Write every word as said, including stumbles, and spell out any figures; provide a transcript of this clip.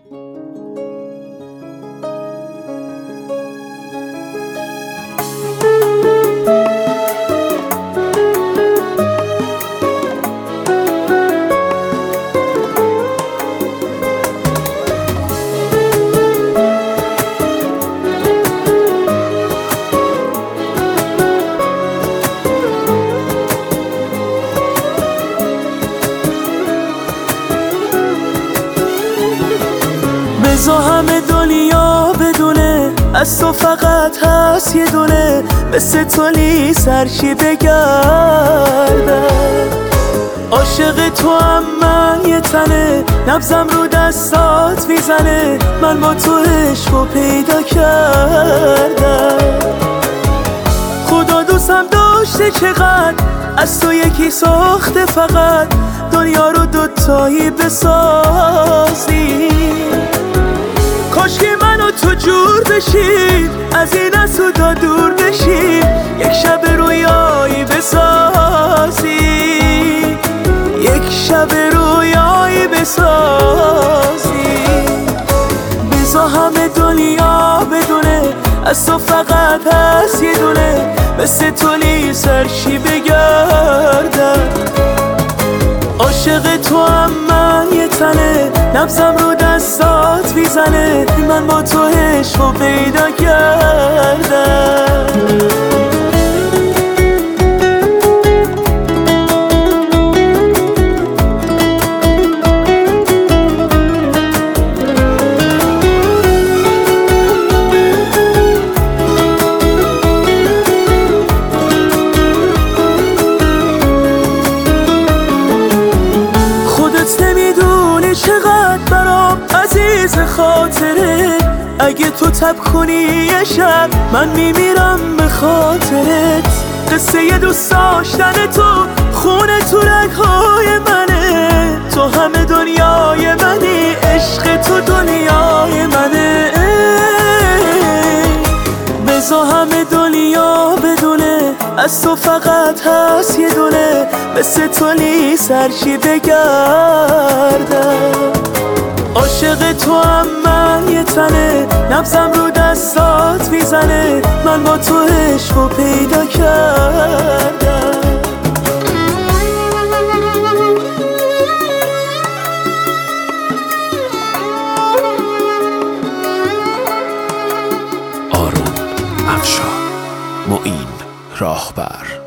بذار همه دنیا بدونه از تو فقط هست یه دونه، مثل تولی سرشی بگردم. عاشق تو هم من یه تنه، نبزم رو دستات میزنه، من با تو عشقو پیدا کردم. خدا دوستم داشته چقدر، از تو یکی ساخته فقط، دنیا رو دوتایی بسازی. کاش که من و تو جور بشیم، از این اسودا دور بشیم، یک شب رویایی بسازی، یک شب رویایی بسازی. بذار همه دنیا بدونه از تو فقط هست یه دونه، مثل تولی سرشی بگردم. عاشق تو هم من یه تنه، نبزم رو دستات میزنه، من با تو عشقو پیدا کردم. نمیدونی چقدر برام عزیز خاطره، اگه تو تب کنی یه شب من میمیرم به خاطرت. قصه یه دوست داشتن تو خونه تو رگ‌های منه، تو همه دنیای منی، عشق تو دنیای منه. بذار همه دنیا بدونه از تو فقط هست یه دونه، مثل تولی سرشی بگردم. عاشق تو هم من یه تنه، نبزم رو دستات میزنه، من با تو عشقو پیدا کردم. آروم افشار، معین راهبر.